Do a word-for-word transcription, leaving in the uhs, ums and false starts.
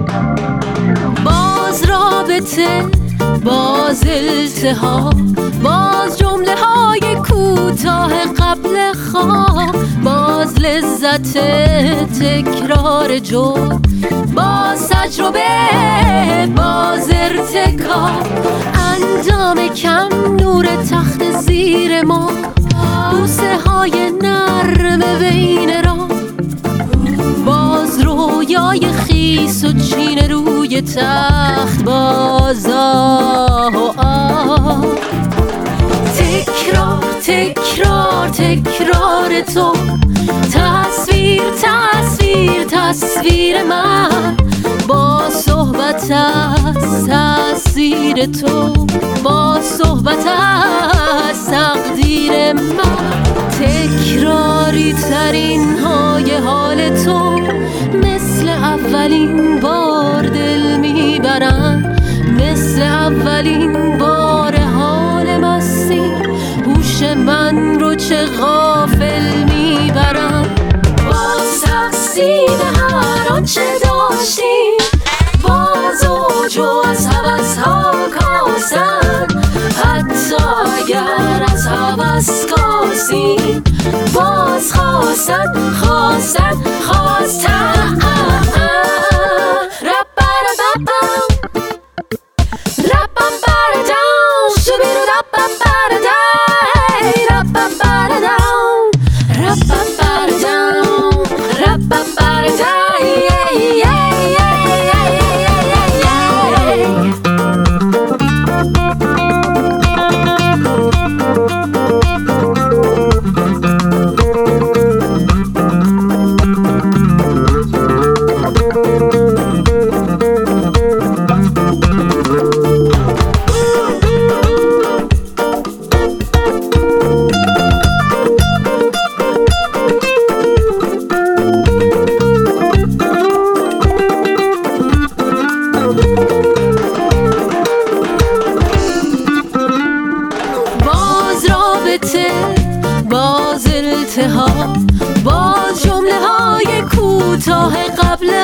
باز رابطه، باز التهاب، باز جمله های کوتاه قبل خواب، باز لذت تکرار جرم، باز تجربه، باز ارتکاب، اندام کم، نور تخت زیر ما، بوسه های نرم بین را، باز رویای خیس و چین روی تخت، باز آه و آه. تکرار تکرار تکرار تو، تصویر تصویر تصویر من، با صحبت از تأثیر تو، با صحبت از تقدیر من. تکراری ترین های حال تو، مثل اولین بار دل میبرن، مثل اولین بار حال مستی، هوش من رو چه غافل میبرن. باز تقسیم هر آنچه داشتیم، باز اوج و از هوس ها کاسن، حتی اگر از هوس کاسیم، باز خواستن خواستن خواستن. باز التهاب، باز جمله های کوتاه قبل